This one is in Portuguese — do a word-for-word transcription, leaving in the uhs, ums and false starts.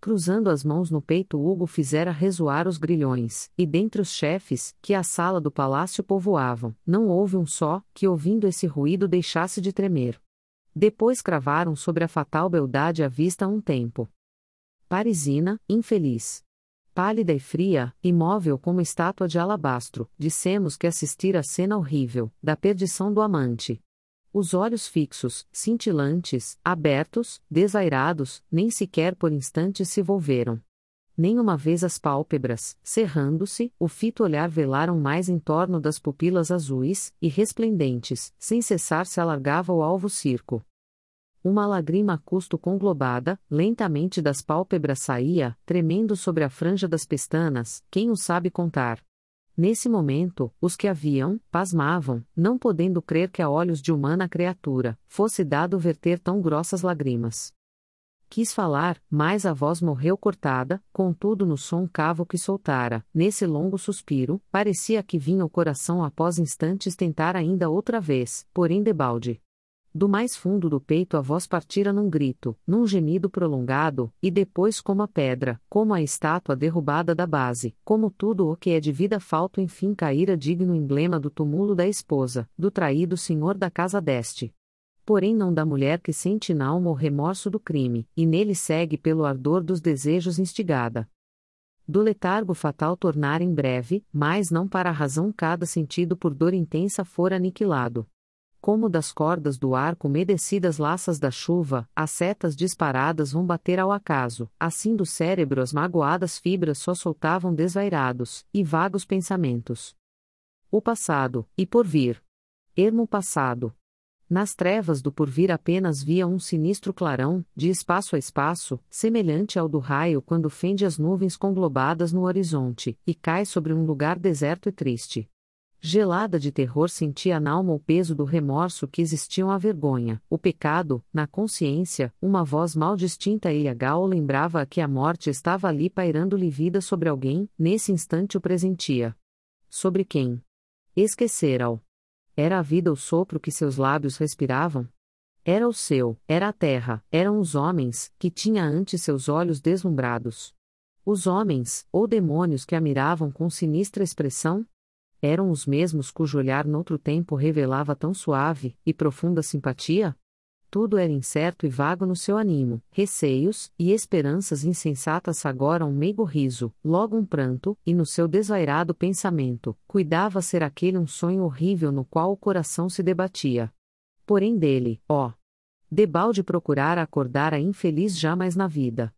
cruzando as mãos no peito, Hugo fizera resoar os grilhões, e dentre os chefes, que a sala do palácio povoavam, não houve um só, que ouvindo esse ruído deixasse de tremer. Depois cravaram sobre a fatal beldade a vista um tempo. Parisina, infeliz. Pálida e fria, imóvel como estátua de alabastro, dissemos que assistira à cena horrível, da perdição do amante. Os olhos fixos, cintilantes, abertos, desairados, nem sequer por instantes se volveram. Nem uma vez as pálpebras, cerrando-se, o fito olhar velaram mais em torno das pupilas azuis, e resplendentes, sem cessar se alargava o alvo circo. Uma lágrima a custo conglobada, lentamente das pálpebras saía, tremendo sobre a franja das pestanas, quem o sabe contar. Nesse momento, os que haviam, pasmavam, não podendo crer que a olhos de humana criatura, fosse dado verter tão grossas lágrimas. Quis falar, mas a voz morreu cortada, contudo no som cavo que soltara, nesse longo suspiro, parecia que vinha o coração após instantes tentar ainda outra vez, porém debalde. Do mais fundo do peito a voz partira num grito, num gemido prolongado, e depois como a pedra, como a estátua derrubada da base, como tudo o que é de vida falto enfim caíra digno emblema do túmulo da esposa, do traído senhor da casa deste. Porém não da mulher que sente n'alma o remorso do crime, e nele segue pelo ardor dos desejos instigada. Do letargo fatal tornar em breve, mas não para a razão cada sentido por dor intensa fora aniquilado. Como das cordas do arco umedecidas laças da chuva, as setas disparadas vão bater ao acaso, assim do cérebro as magoadas fibras só soltavam desvairados e vagos pensamentos. O passado, e por vir. Ermo passado. Nas trevas do porvir apenas via um sinistro clarão, de espaço a espaço, semelhante ao do raio quando fende as nuvens conglobadas no horizonte, e cai sobre um lugar deserto e triste. Gelada de terror sentia n'alma o peso do remorso que existiam a vergonha, o pecado, na consciência, uma voz mal distinta e agal lembrava-a que a morte estava ali pairando-lhe vida sobre alguém, nesse instante o presentia. Sobre quem? Esquecera-o. Era a vida o sopro que seus lábios respiravam? Era o seu, era a terra, eram os homens, que tinha ante seus olhos deslumbrados. Os homens, ou demônios que a miravam com sinistra expressão? Eram os mesmos cujo olhar noutro tempo revelava tão suave e profunda simpatia? Tudo era incerto e vago no seu animo, receios e esperanças insensatas agora um meigo riso, logo um pranto, e no seu desvairado pensamento, cuidava ser aquele um sonho horrível no qual o coração se debatia. Porém dele, ó! Debalde procurara acordar a infeliz jamais na vida.